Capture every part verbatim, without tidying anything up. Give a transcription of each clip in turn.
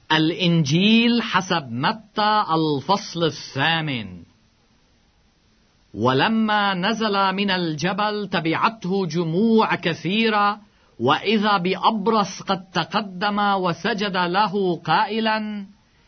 الإنجيل حسب متى الفصل الثامن. ولما نزل من الجبل تبعته جموع كثيرة، وإذا بأبرص قد تقدم وسجد له قائلا: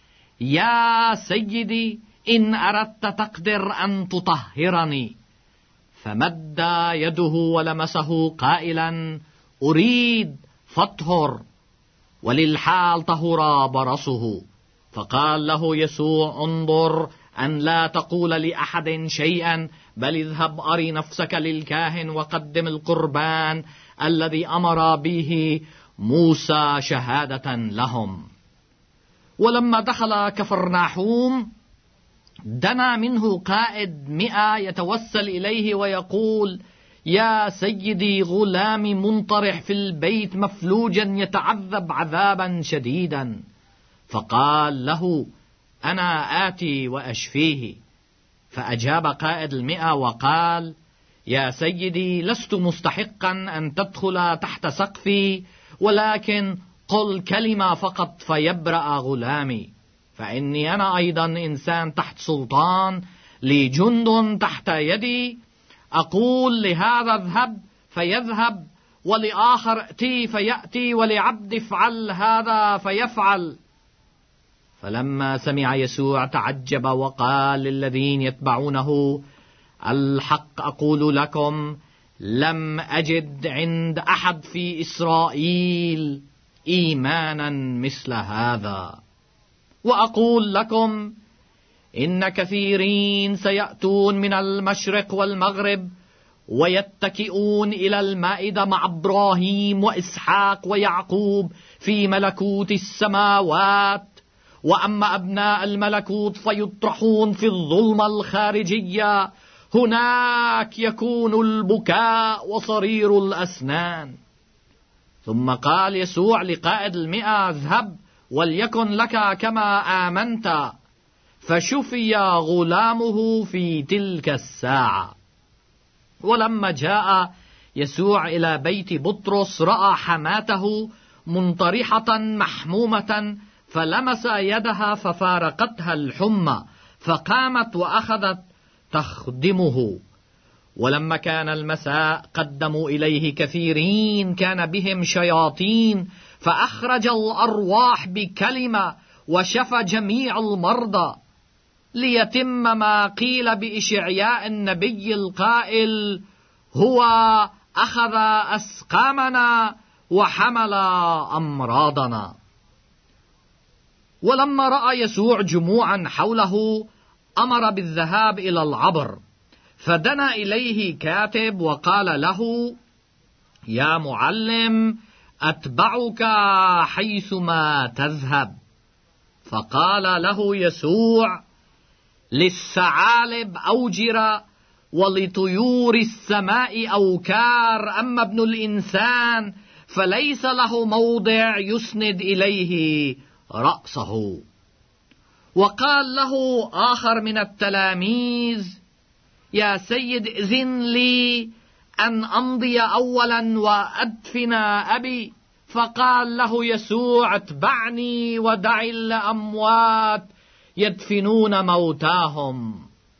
يا سيدي، إن أردت تقدر أن تطهرني. فمد يده ولمسه قائلا: أريد، فاطهر. وللحال طهر برصه. فقال له يسوع: انظر أن لا تقول لأحد شيئا، بل اذهب أري نفسك للكاهن وقدم القربان الذي أمر به موسى شهادة لهم. ولما دخل كفرناحوم دنا منه قائد مئة يتوسل إليه ويقول: يا سيدي، غلامي منطرح في البيت مفلوجا يتعذب عذابا شديدا. فقال له: أنا آتي وأشفيه. فأجاب قائد المئة وقال: يا سيدي، لست مستحقا أن تدخل تحت سقفي، ولكن قل كلمة فقط فيبرأ غلامي، فإني أنا أيضا إنسان تحت سلطان، لي جند تحت يدي. أقول لهذا اذهب فيذهب، ولآخر ائتي فيأتي، ولعبد افعل هذا فيفعل. فلما سمع يسوع تعجب وقال للذين يتبعونه: الحق أقول لكم، لم أجد عند أحد في إسرائيل إيمانا مثل هذا. وأقول لكم إن كثيرين سيأتون من المشرق والمغرب ويتكئون إلى المائدة مع إبراهيم وإسحاق ويعقوب في ملكوت السماوات، وأما أبناء الملكوت فيطرحون في الظلمة الخارجية، هناك يكون البكاء وصرير الأسنان. ثم قال يسوع لقائد المئة: اذهب وليكن لك كما آمنت. فشفي غلامه في تلك الساعة. ولما جاء يسوع إلى بيت بطرس رأى حماته منطرحة محمومة، فلمس يدها ففارقتها الحمى، فقامت وأخذت تخدمه. ولما كان المساء قدموا إليه كثيرين كان بهم شياطين، فأخرج الأرواح بكلمة وشفى جميع المرضى، ليتم ما قيل بإشعياء النبي القائل: هو أخذ أسقامنا وحمل أمراضنا. ولما رأى يسوع جموعا حوله أمر بالذهاب إلى العبر، فدنا إليه كاتب وقال له: يا معلم، أتبعك حيثما تذهب. فقال له يسوع: للثعالب أوجرة ولطيور السماء أوكار، أما ابن الإنسان فليس له موضع يسند إليه رأسه. وقال له آخر من التلاميذ: يا سيد، إذن لي أن أمضي أولا وأدفن أبي. فقال له يسوع: اتبعني ودع الأموات يدفنون موتاهم.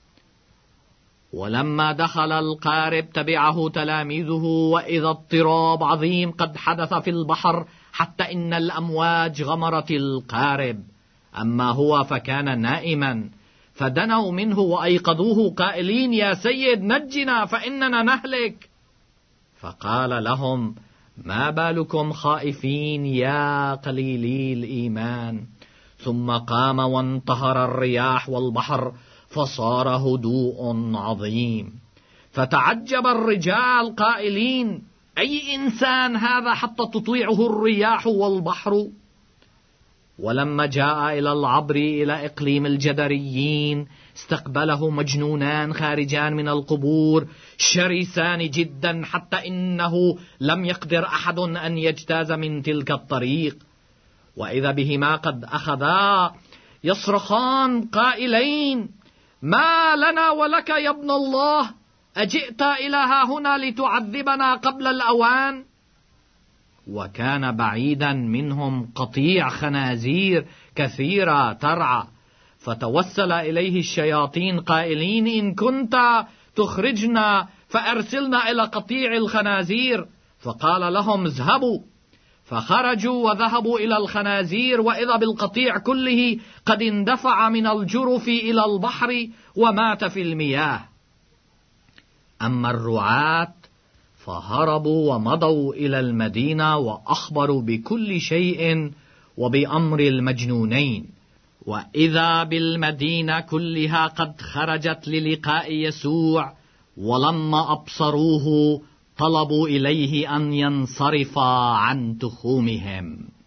ولما دخل القارب تبعه تلاميذه، وإذا اضطراب عظيم قد حدث في البحر حتى إن الأمواج غمرت القارب، أما هو فكان نائما. فدنوا منه وأيقظوه قائلين: يا سيد، نجنا فإننا نهلك. فقال لهم: ما بالكم خائفين يا قليلي الإيمان؟ ثم قام وانتهر الرياح والبحر، فصار هدوء عظيم. فتعجب الرجال قائلين: أي إنسان هذا حتى تطيعه الرياح والبحر؟ ولما جاء إلى العبر إلى إقليم الجدريين استقبله مجنونان خارجان من القبور، شرسان جدا حتى إنه لم يقدر أحد أن يجتاز من تلك الطريق. وإذا بهما قد أخذا يصرخان قائلين: ما لنا ولك يا ابن الله؟ أجئت إلى ها هنا لتعذبنا قبل الأوان؟ وكان بعيدا منهم قطيع خنازير كثيرة ترعى. فتوسل إليه الشياطين قائلين: إن كنت تخرجنا فأرسلنا إلى قطيع الخنازير. فقال لهم: اذهبوا. فخرجوا وذهبوا إلى الخنازير، وإذا بالقطيع كله قد اندفع من الجرف إلى البحر ومات في المياه. أما الرعاة فهربوا ومضوا إلى المدينة وأخبروا بكل شيء وبأمر المجنونين. وإذا بالمدينة كلها قد خرجت للقاء يسوع، ولما أبصروه طلبوا إليه أن ينصرف عن تخومهم.